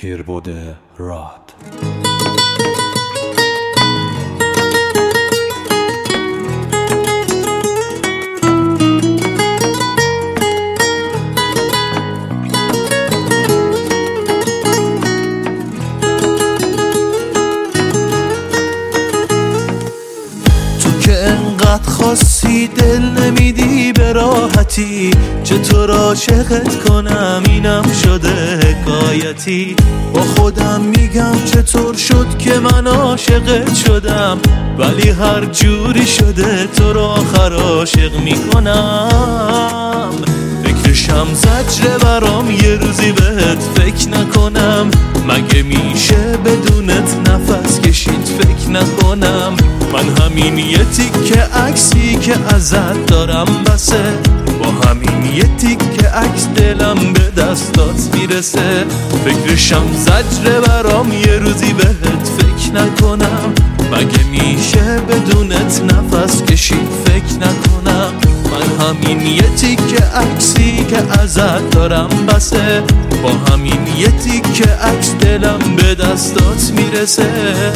هیربوده راد. انقدر خاصی دل نمیدی به راحتی، چطور عاشقت کنم اینم شده حکایتی. با خودم میگم چطور شد که من عاشقت شدم، ولی هر جوری شده تو رو آخر عاشق میکنم. فکرشم زجره برام یه روزی بهت فکر نکنم، مگه میشه بدونت نفس کشید فکر نکنم. من همین یه تیکه عکسی که ازت دارم بسه، با همین یه تیکه عکس دلم به دستات میرسه. فکرشم زجره برام یه روزی بهت فکر نکنم، مگه میشه بدونت نفس کشید فکر نکنم. من همین یه تیکه عکسی که ازت دارم بسه، با همین یه تیکه عکس دلم به دستات میرسه.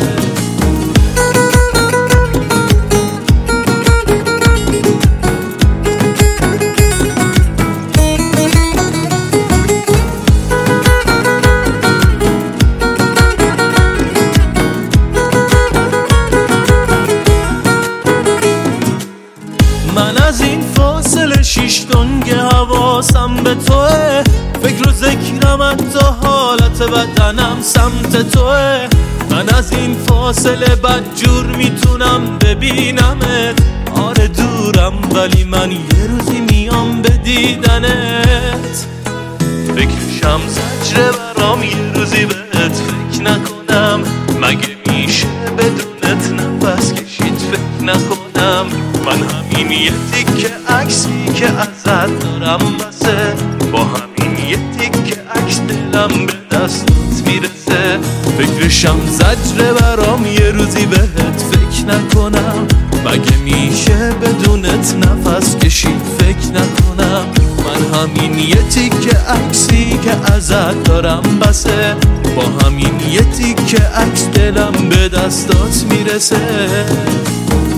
من از این فاصله 6 دنگ حواسم به توه، فکر و ذکرم حتی حالت بدنم سمت توه. من از این فاصله بدجور میتونم ببینمت، آره دورم ولی من یه روزی میام به دیدنت. فکرشم زجره برام یه روزی بهت فکر نکنم، مگه میشه بدونت نفس کشید فکر نکنم. من همین یه تیکه عکسی که ازت دارم بسه، با همین یه تیکه عکس دلم به دستات میرسه. فکرشم زجره برام یه روزی بهت فکر نکنم، مگه میشه بدونت نفس کشید فکر نکنم. من همین یه تیکه عکسی که ازت دارم بسه، با همین یه تیکه عکس دلم به دستات میرسه.